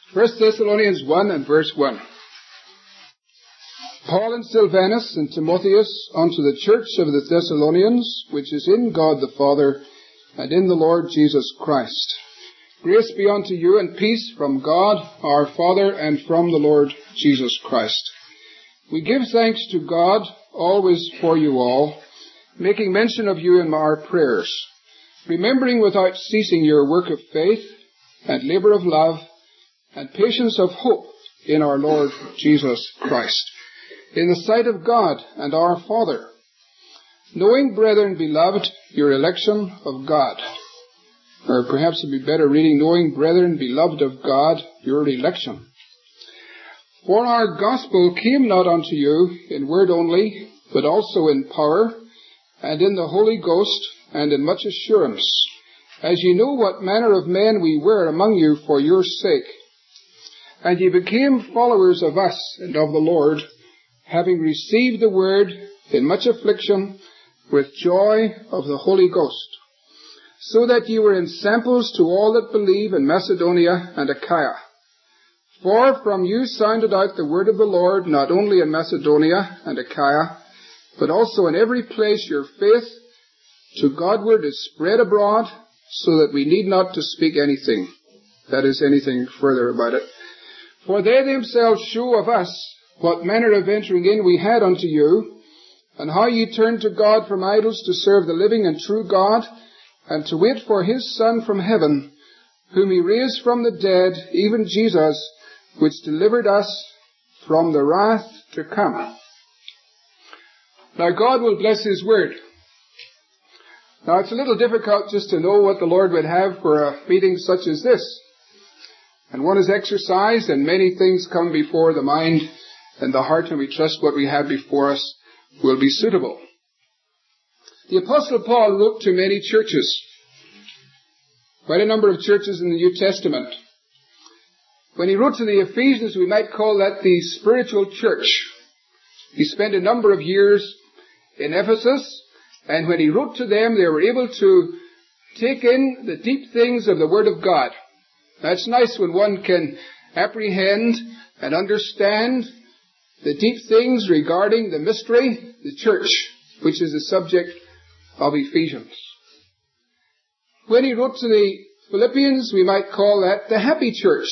1 Thessalonians 1 and verse 1. Paul and Silvanus and Timotheus unto the church of the Thessalonians, which is in God the Father and in the Lord Jesus Christ. Grace be unto you and peace from God our Father and from the Lord Jesus Christ. We give thanks to God always for you all, making mention of you in our prayers, remembering without ceasing your work of faith and labor of love and patience of hope in our Lord Jesus Christ, in the sight of God and our Father, knowing, brethren beloved, your election of God. Or perhaps it would be better reading, knowing, brethren beloved of God, your election. For our gospel came not unto you in word only, but also in power, and in the Holy Ghost, and in much assurance, as ye know what manner of men we were among you for your sake. And ye became followers of us and of the Lord, having received the word in much affliction, with joy of the Holy Ghost, so that ye were ensamples to all that believe in Macedonia and Achaia. For from you sounded out the word of the Lord, not only in Macedonia and Achaia, but also in every place your faith to Godward is spread abroad, so that we need not to speak anything, that is, anything further about it. For they themselves show of us what manner of entering in we had unto you, and how ye turned to God from idols to serve the living and true God, and to wait for his Son from heaven, whom he raised from the dead, even Jesus, which delivered us from the wrath to come. Now God will bless his word. Now it's a little difficult just to know what the Lord would have for a meeting such as this. And one is exercised, and many things come before the mind and the heart, and we trust what we have before us will be suitable. The Apostle Paul wrote to many churches, quite a number of churches in the New Testament. When he wrote to the Ephesians, we might call that the spiritual church. He spent a number of years in Ephesus, and when he wrote to them, they were able to take in the deep things of the Word of God. Now, it's nice when one can apprehend and understand the deep things regarding the mystery, the church, which is the subject of Ephesians. When he wrote to the Philippians, we might call that the happy church.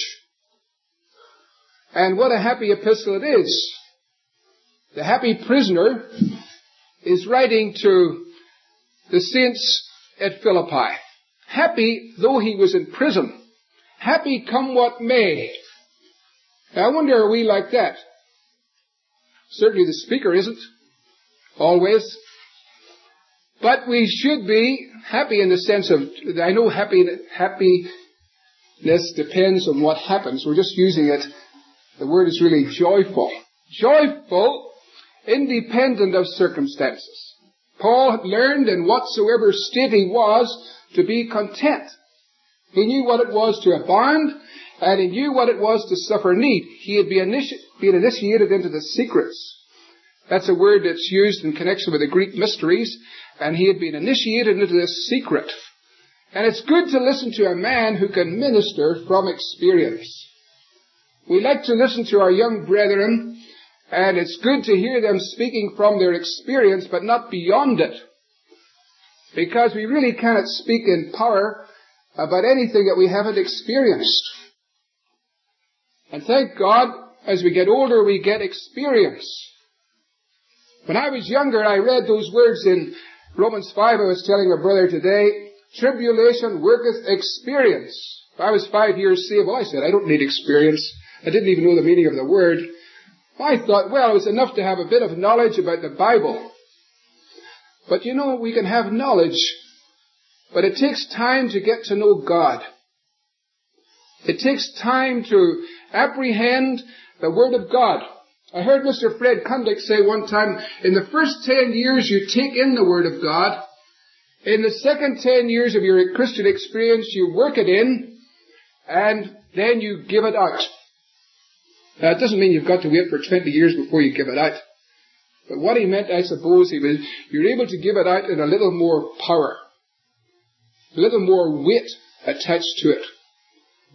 And what a happy epistle it is. The happy prisoner is writing to the saints at Philippi. Happy though he was in prison. Happy come what may. Now, I wonder, are we like that? Certainly the speaker isn't. Always. But we should be happy in the sense of, I know happiness depends on what happens. We're just using it. The word is really joyful. Joyful, independent of circumstances. Paul had learned in whatsoever state he was to be content. He knew what it was to abound, and he knew what it was to suffer need. He had been initiated into the secrets. That's a word that's used in connection with the Greek mysteries, and he had been initiated into this secret. And it's good to listen to a man who can minister from experience. We like to listen to our young brethren, and it's good to hear them speaking from their experience, but not beyond it. Because we really cannot speak in power about anything that we haven't experienced. And thank God, as we get older, we get experience. When I was younger, I read those words in Romans 5, I was telling a brother today, tribulation worketh experience. If I was 5 years saved, well, I said, I don't need experience. I didn't even know the meaning of the word. I thought, well, it was enough to have a bit of knowledge about the Bible. But you know, we can have knowledge, but it takes time to get to know God. It takes time to apprehend the Word of God. I heard Mr. Fred Kundick say one time, in the first 10 years you take in the Word of God. In the second 10 years of your Christian experience, you work it in, and then you give it out. Now, it doesn't mean you've got to wait for 20 years before you give it out. But what he meant, I suppose, you're able to give it out in a little more power, a little more weight attached to it.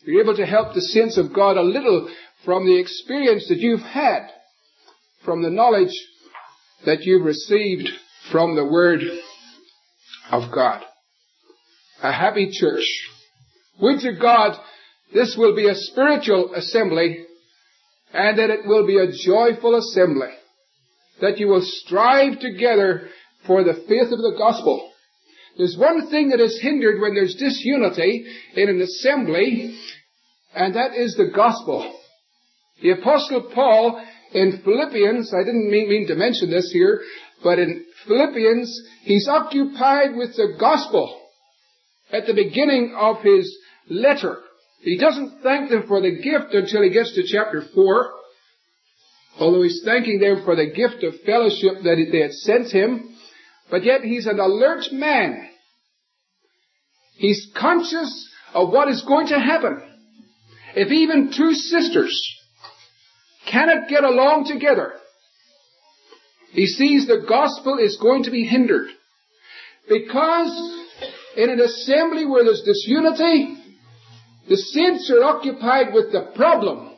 You're able to help the saints of God a little from the experience that you've had, from the knowledge that you've received from the Word of God. A happy church. Would to God this will be a spiritual assembly, and that it will be a joyful assembly, that you will strive together for the faith of the gospel. There's one thing that is hindered when there's disunity in an assembly, and that is the gospel. The Apostle Paul in Philippians, I didn't mean to mention this here, but in Philippians, he's occupied with the gospel at the beginning of his letter. He doesn't thank them for the gift until he gets to chapter 4, although he's thanking them for the gift of fellowship that they had sent him. But yet he's an alert man. He's conscious of what is going to happen. If even two sisters cannot get along together, he sees the gospel is going to be hindered. Because in an assembly where there's disunity, the saints are occupied with the problem,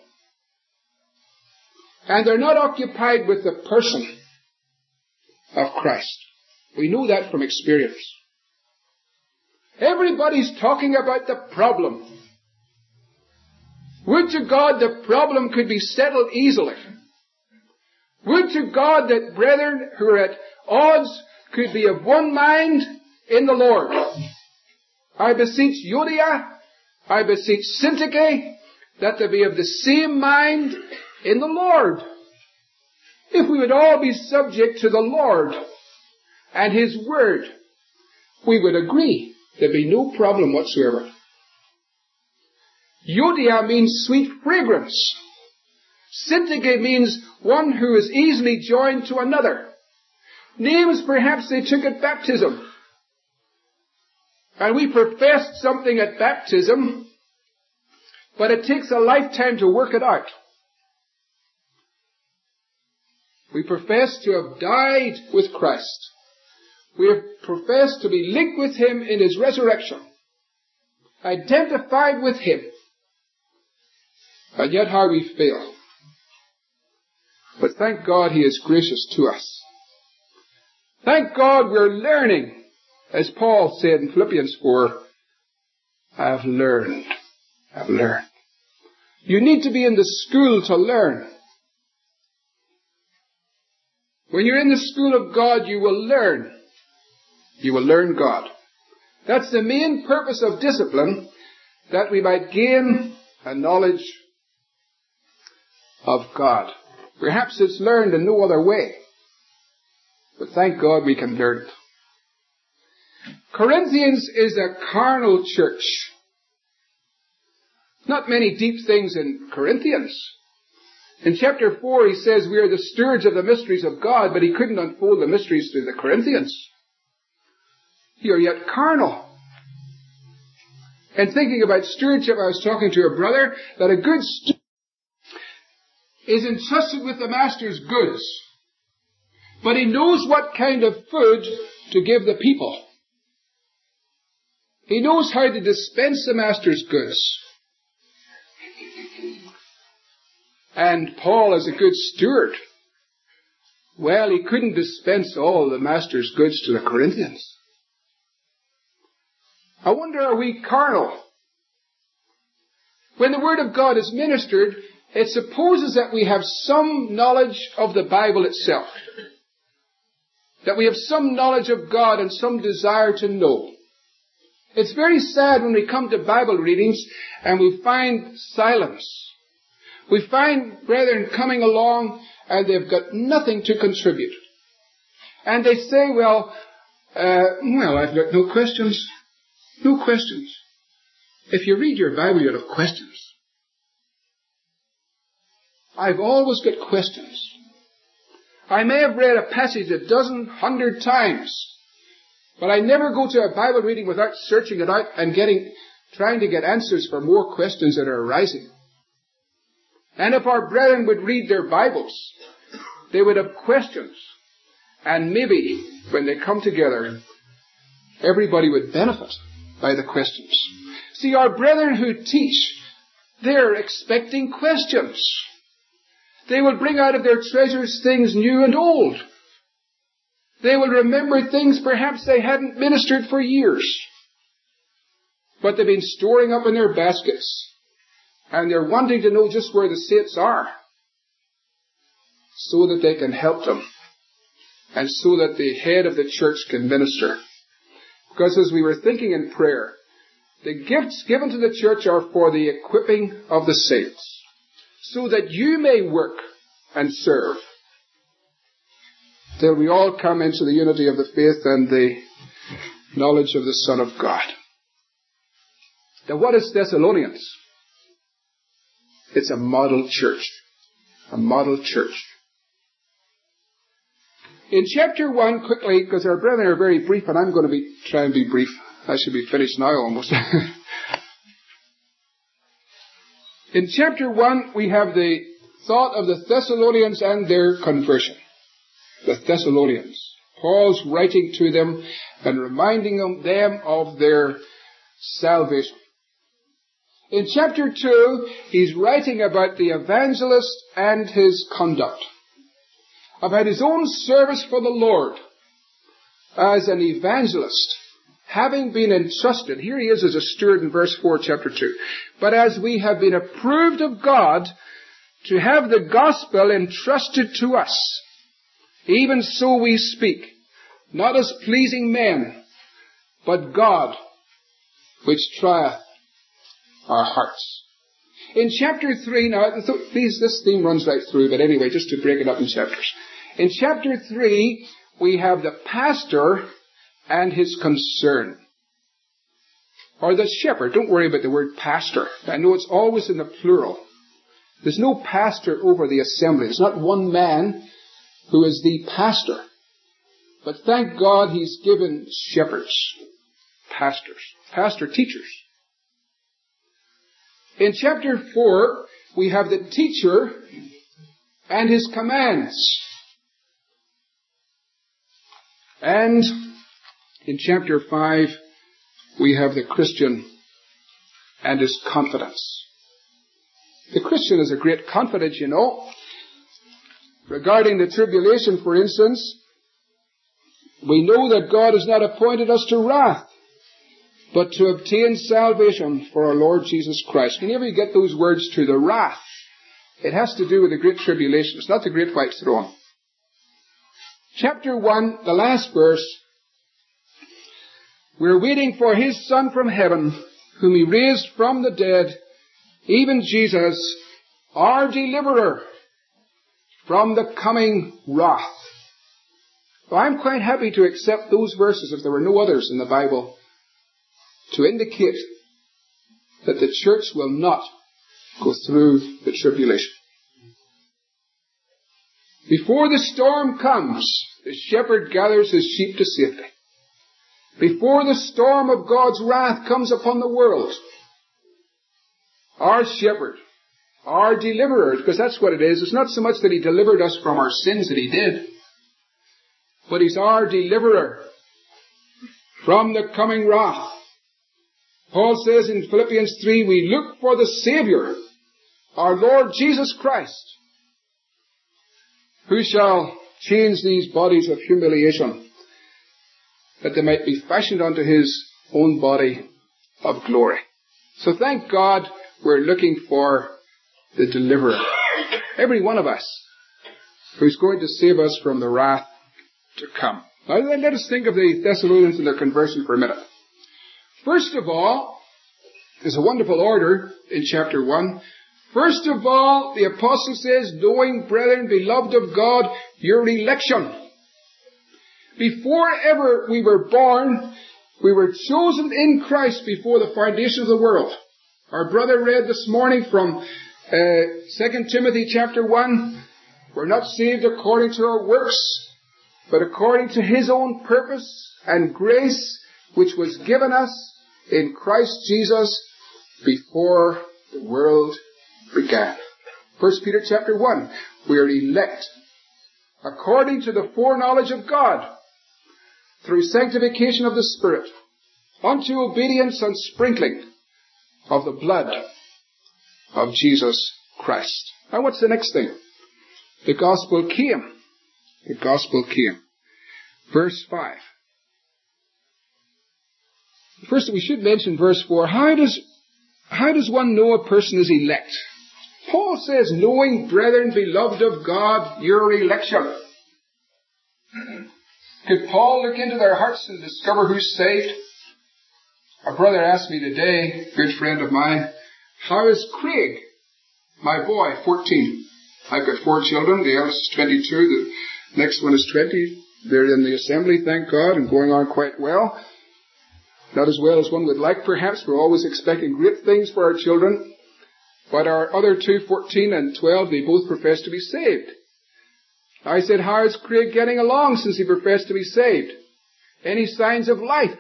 and they're not occupied with the person of Christ. We know that from experience. Everybody's talking about the problem. Would to God the problem could be settled easily. Would to God that brethren who are at odds could be of one mind in the Lord. I beseech Euodia, I beseech Syntyche, that they be of the same mind in the Lord. If we would all be subject to the Lord and His Word, we would agree. There'd be no problem whatsoever. Euodia means sweet fragrance. Syntyche means one who is easily joined to another. Names perhaps they took at baptism. And we professed something at baptism, but it takes a lifetime to work it out. We profess to have died with Christ. We have professed to be linked with Him in His resurrection, identified with Him. And yet how we fail. But thank God He is gracious to us. Thank God we're learning. As Paul said in Philippians 4, I've learned. You need to be in the school to learn. When you're in the school of God, you will learn. You will learn God. That's the main purpose of discipline, that we might gain a knowledge of God. Perhaps it's learned in no other way, but thank God we can learn it. Corinthians is a carnal church. Not many deep things in Corinthians. In chapter 4 he says we are the stewards of the mysteries of God, but he couldn't unfold the mysteries to the Corinthians. You're yet carnal. And thinking about stewardship, I was talking to a brother that a good steward is entrusted with the master's goods, but he knows what kind of food to give the people. He knows how to dispense the master's goods. And Paul, as a good steward, well, he couldn't dispense all the master's goods to the Corinthians. I wonder, are we carnal? When the Word of God is ministered, it supposes that we have some knowledge of the Bible itself. That we have some knowledge of God and some desire to know. It's very sad when we come to Bible readings and we find silence. We find brethren coming along and they've got nothing to contribute. And they say, well, I've got no questions. No questions. If you read your Bible, you'll have questions. I've always got questions. I may have read a passage 100 times, but I never go to a Bible reading without searching it out and trying to get answers for more questions that are arising. And if our brethren would read their Bibles, they would have questions. And maybe when they come together, everybody would benefit by the questions. See, our brethren who teach They're expecting questions. They will bring out of their treasures things new and old. They will remember things perhaps they hadn't ministered for years, but they've been storing up in their baskets, and they're wanting to know just where the saints are, so that they can help them, and so that the head of the church can minister. Because as we were thinking in prayer, the gifts given to the church are for the equipping of the saints, so that you may work and serve, till we all come into the unity of the faith and the knowledge of the Son of God. Now, what is Thessalonians? It's a model church. A model church. In chapter 1, quickly, because our brethren are very brief, and I'm going to try and be brief. I should be finished now almost. In chapter 1, we have the thought of the Thessalonians and their conversion. The Thessalonians. Paul's writing to them and reminding them of their salvation. In chapter 2, he's writing about the evangelist and his conduct, about his own service for the Lord as an evangelist, having been entrusted. Here he is as a steward in verse 4, chapter 2. But as we have been approved of God to have the gospel entrusted to us, even so we speak, not as pleasing men, but God, which trieth our hearts. In chapter 3, now, this theme runs right through, but anyway, just to break it up in chapters. In chapter 3, we have the pastor and his concern. Or the shepherd. Don't worry about the word pastor. I know it's always in the plural. There's no pastor over the assembly. There's not one man who is the pastor. But thank God he's given shepherds, pastors, pastor teachers. In chapter 4, we have the teacher and his commands. And in chapter 5, we have the Christian and his confidence. The Christian has a great confidence, you know. Regarding the tribulation, for instance, we know that God has not appointed us to wrath, but to obtain salvation for our Lord Jesus Christ. Whenever you get those words to the wrath, it has to do with the great tribulation. It's not the great white throne. Chapter 1, the last verse, we're waiting for his Son from heaven, whom he raised from the dead, even Jesus, our deliverer from the coming wrath. Well, I'm quite happy to accept those verses, if there were no others in the Bible, to indicate that the church will not go through the tribulation. Before the storm comes, the shepherd gathers his sheep to safety. Before the storm of God's wrath comes upon the world, our shepherd, our deliverer, because that's what it is. It's not so much that he delivered us from our sins, that he did, but he's our deliverer from the coming wrath. Paul says in Philippians 3, we look for the Savior, our Lord Jesus Christ, who shall change these bodies of humiliation, that they might be fashioned unto his own body of glory. So thank God we're looking for the deliverer. Every one of us who's going to save us from the wrath to come. Now let us think of the Thessalonians and their conversion for a minute. First of all, there's a wonderful order in chapter 1. First of all, the apostle says, knowing, brethren, beloved of God, your election. Before ever we were born, we were chosen in Christ before the foundation of the world. Our brother read this morning from 2 Timothy chapter 1. We're not saved according to our works, but according to his own purpose and grace, which was given us in Christ Jesus before the world began. 1 Peter chapter 1. We are elect according to the foreknowledge of God through sanctification of the Spirit unto obedience and sprinkling of the blood of Jesus Christ. Now what's the next thing? The gospel came. The gospel came. Verse 5. First, we should mention verse 4. How does one know a person is elect? Paul says, knowing, brethren, beloved of God, your election. Could Paul look into their hearts and discover who's saved? A brother asked me today, a good friend of mine, how is Craig, my boy, 14? I've got 4 children. The eldest is 22. The next one is 20. They're in the assembly, thank God, and going on quite well. Not as well as one would like, perhaps. We're always expecting great things for our children. But our other 2, 14 and 12, they both profess to be saved. I said, how is Craig getting along since he professed to be saved? Any signs of life?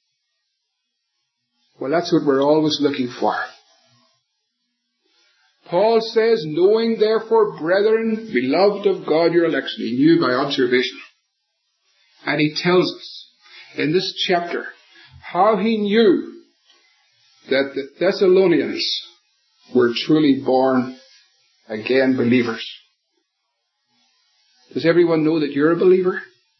Well, that's what we're always looking for. Paul says, knowing therefore, brethren, beloved of God, your election. He knew by observation. And he tells us in this chapter how he knew that the Thessalonians were truly born again believers. Does everyone know that you're a believer?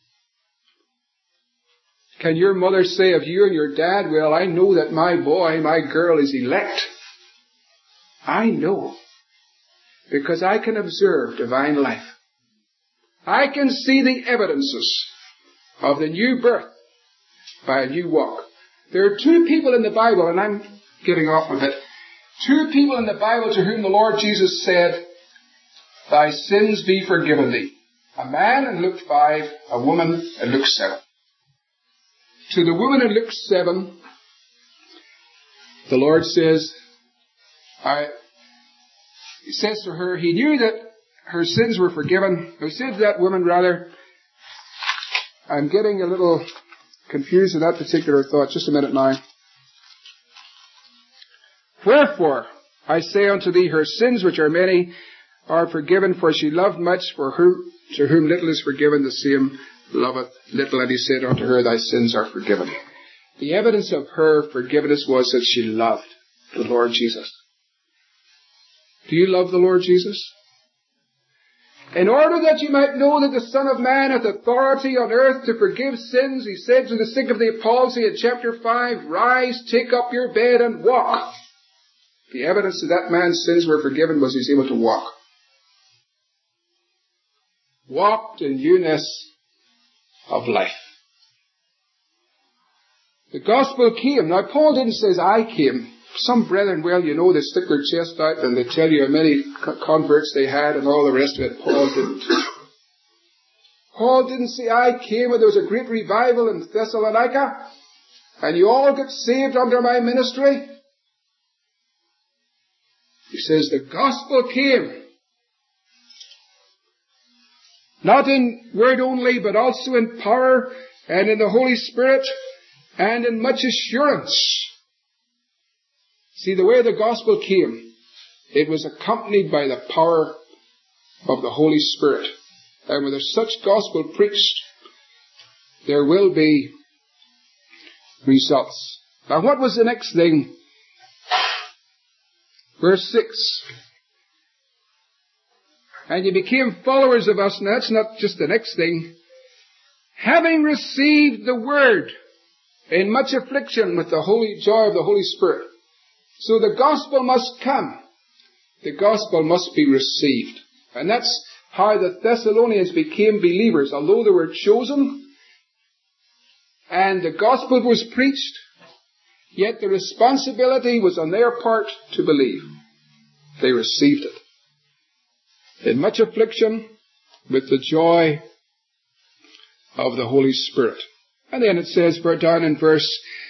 Can your mother say of you and your dad, well, I know that my boy, my girl is elect. I know, because I can observe divine life. I can see the evidences of the new birth by a new walk. There are 2 people in the Bible, and I'm getting off a bit. 2 people in the Bible to whom the Lord Jesus said, thy sins be forgiven thee. A man in Luke 5, a woman in Luke 7. To the woman in Luke 7, the Lord says, he says to her, he knew that her sins were forgiven. He said to that woman, rather, I'm getting a little confused in that particular thought. Just a minute now. Wherefore, I say unto thee, her sins, which are many, are forgiven, for she loved much, to whom little is forgiven, the same loveth little. And he said unto her, thy sins are forgiven. The evidence of her forgiveness was that she loved the Lord Jesus. Do you love the Lord Jesus? In order that you might know that the Son of Man hath authority on earth to forgive sins, he said to the sick of the palsy in chapter 5, rise, take up your bed and walk. The evidence that that man's sins were forgiven was he was able to walk. Walked in newness of life. The gospel came. Now Paul didn't say I came. Some brethren, well, you know, they stick their chest out and they tell you how many converts they had and all the rest of it. Paul didn't. Paul didn't say I came and there was a great revival in Thessalonica and you all get saved under my ministry. He says the gospel came. Not in word only, but also in power and in the Holy Spirit and in much assurance. See, the way the gospel came, it was accompanied by the power of the Holy Spirit. And when there's such gospel preached, there will be results. Now what was the next thing? Verse 6. And you became followers of us, and that's not just the next thing. Having received the word in much affliction with the holy joy of the Holy Spirit. So the gospel must come. The gospel must be received. And that's how the Thessalonians became believers. Although they were chosen and the gospel was preached, yet the responsibility was on their part to believe. They received it. In much affliction with the joy of the Holy Spirit. And then it says down in verse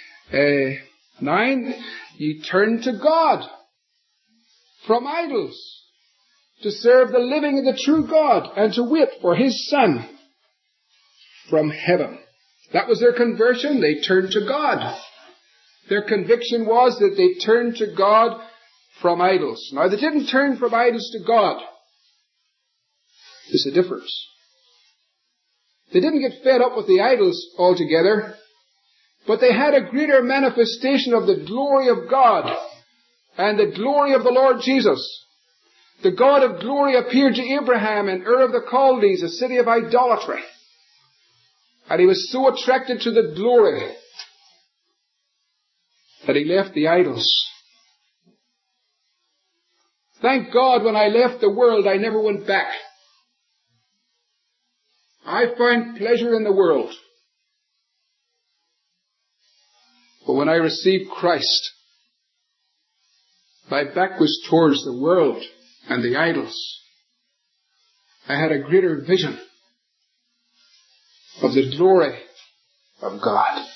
9, ye turn to God from idols to serve the living and the true God and to wait for His Son from heaven. That was their conversion. They turned to God. Their conviction was that they turned to God from idols. Now, they didn't turn from idols to God. There's a difference. They didn't get fed up with the idols altogether, but they had a greater manifestation of the glory of God and the glory of the Lord Jesus. The God of glory appeared to Abraham in Ur of the Chaldees, a city of idolatry. And he was so attracted to the glory that he left the idols. Thank God when I left the world, I never went back. I found pleasure in the world. But when I received Christ, my back was towards the world and the idols. I had a greater vision of the glory of God.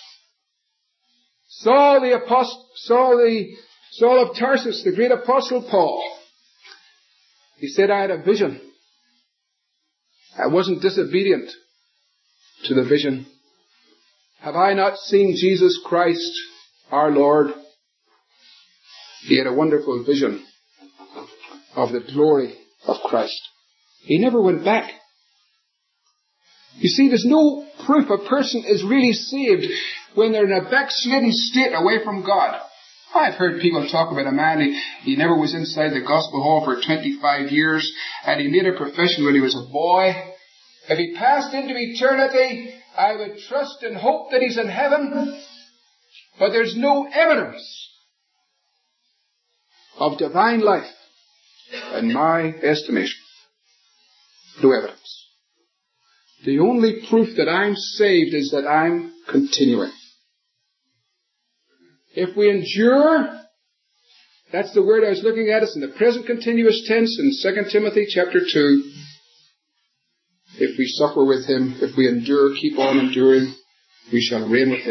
Saul of Tarsus, the great apostle Paul, he said, I had a vision. I wasn't disobedient to the vision. Have I not seen Jesus Christ, our Lord? He had a wonderful vision of the glory of Christ. He never went back. You see, there's no proof a person is really saved when they're in a backslidden state away from God. I've heard people talk about a man, he never was inside the gospel hall for 25 years, and he made a profession when he was a boy. If he passed into eternity, I would trust and hope that he's in heaven, but there's no evidence of divine life in my estimation. No evidence. The only proof that I'm saved is that I'm continuing. If we endure, that's the word I was looking at. It's in the present continuous tense in 2 Timothy chapter 2. If we suffer with him, if we endure, keep on enduring, we shall reign with him.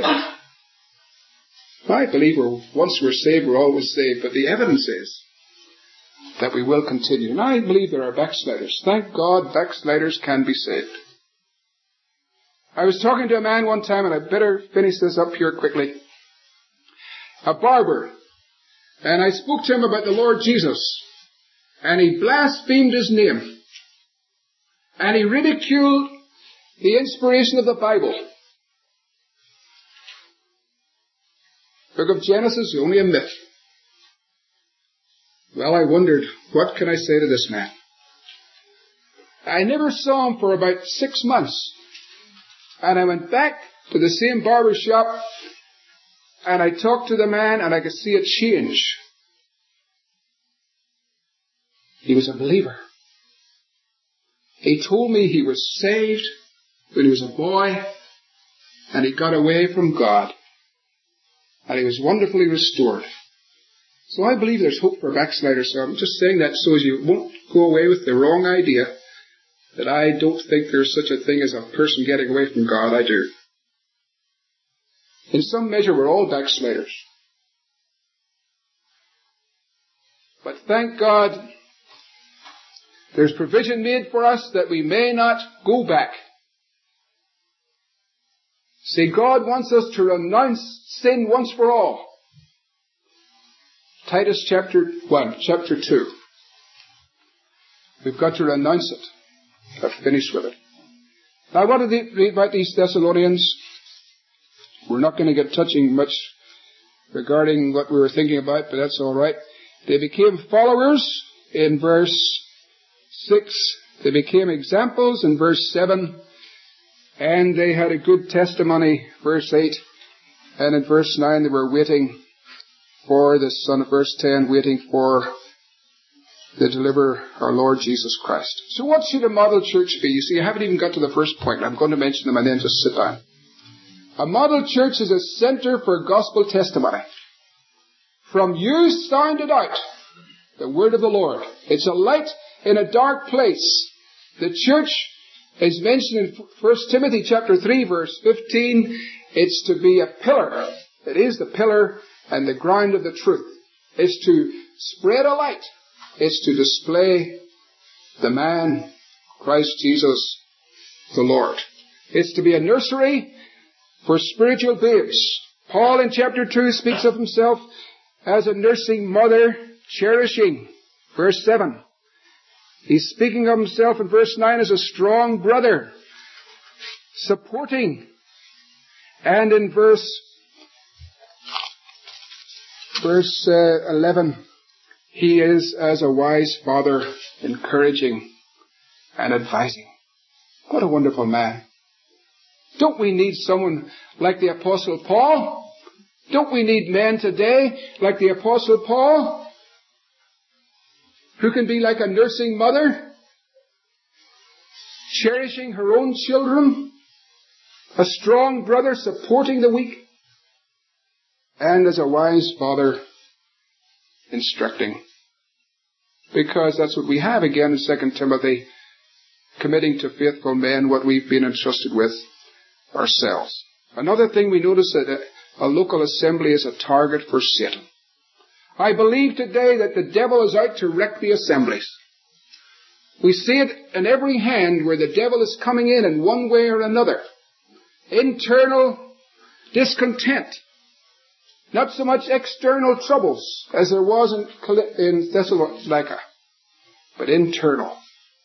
I believe once we're saved, we're always saved, but the evidence is that we will continue. And I believe there are backsliders. Thank God backsliders can be saved. I was talking to a man one time, and I better finish this up here quickly. A barber. And I spoke to him about the Lord Jesus. And he blasphemed his name. And he ridiculed the inspiration of the Bible. Book of Genesis is only a myth. Well, I wondered, what can I say to this man? I never saw him for about 6 months. And I went back to the same barber shop, and I talked to the man, and I could see a change. He was a believer. He told me he was saved when he was a boy, and he got away from God, and he was wonderfully restored. So I believe there's hope for backsliders. So I'm just saying that so as you won't go away with the wrong idea that I don't think there's such a thing as a person getting away from God. I do. In some measure, we're all backsliders. But thank God, there's provision made for us that we may not go back. See, God wants us to renounce sin once for all. Titus chapter 2. We've got to renounce it. I've finished with it. Now, I want to read about these Thessalonians. We're not going to get touching much regarding what we were thinking about, but that's all right. They became followers in verse 6. They became examples in verse 7. And they had a good testimony, verse 8. And in verse 9, they were waiting for the Son of verse 10, waiting for the deliverer, our Lord Jesus Christ. So what should a model church be? You see, I haven't even got to the first point. I'm going to mention them and then just sit down. A model church is a center for gospel testimony. From you sounded out the word of the Lord. It's a light in a dark place. The church is mentioned in 1 Timothy chapter 3, verse 15. It's to be a pillar. It is the pillar and the ground of the truth. It's to spread a light. It's to display the man, Christ Jesus, the Lord. It's to be a nursery for spiritual babes. Paul in chapter 2 speaks of himself as a nursing mother, cherishing. Verse 7. He's speaking of himself in verse 9 as a strong brother, supporting. And in verse 11, he is, as a wise father, encouraging and advising. What a wonderful man. Don't we need someone like the Apostle Paul? Don't we need men today like the Apostle Paul, who can be like a nursing mother, cherishing her own children, a strong brother supporting the weak, and as a wise father instructing? Because that's what we have again in 2 Timothy, committing to faithful men what we've been entrusted with ourselves. Another thing we notice that a local assembly is a target for Satan. I believe today that the devil is out to wreck the assemblies. We see it in every hand where the devil is coming in one way or another. Internal discontent. Not so much external troubles as there was in Thessalonica, but internal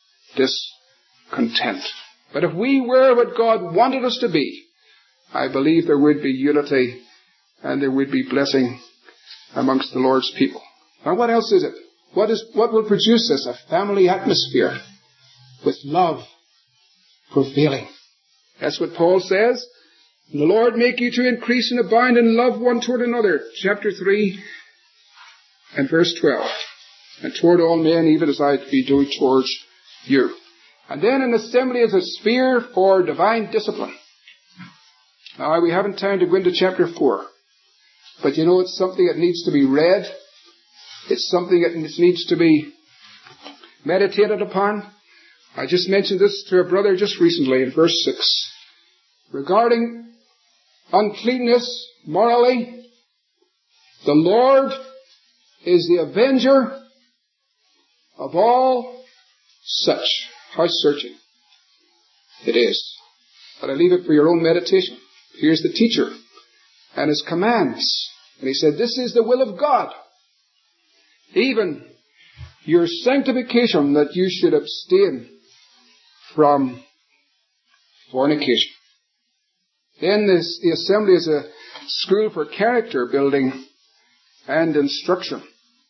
discontent. But if we were what God wanted us to be, I believe there would be unity and there would be blessing amongst the Lord's people. Now what else is it? What will produce this? A family atmosphere with love prevailing. That's what Paul says. The Lord make you to increase and abound in love one toward another. Chapter 3 and verse 12. And toward all men, even as I be doing towards you. And then an assembly is a sphere for divine discipline. Now, we haven't time to go into chapter 4. But you know, it's something that needs to be read. It's something that needs to be meditated upon. I just mentioned this to a brother just recently in verse 6. Regarding uncleanness morally, the Lord is the avenger of all such. How searching it is. But I leave it for your own meditation. Here's the teacher and his commands. And he said, this is the will of God. Even your sanctification, that you should abstain from fornication. Then the assembly is a school for character building and instruction.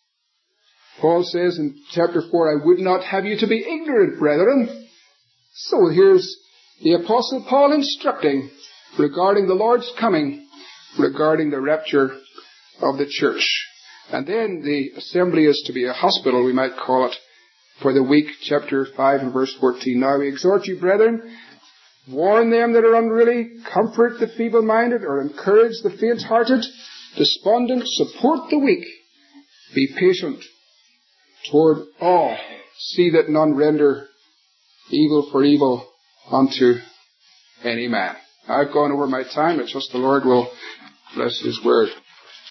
Paul says in chapter 4, I would not have you to be ignorant, brethren. So here's the Apostle Paul instructing regarding the Lord's coming, regarding the rapture of the church. And then the assembly is to be a hospital, we might call it, for the weak. Chapter 5 and verse 14. Now we exhort you, brethren, warn them that are unruly, comfort the feeble-minded, or encourage the faint-hearted, despondent, support the weak, be patient toward all. See that none render evil for evil unto any man. I've gone over my time. I trust the Lord will bless His word.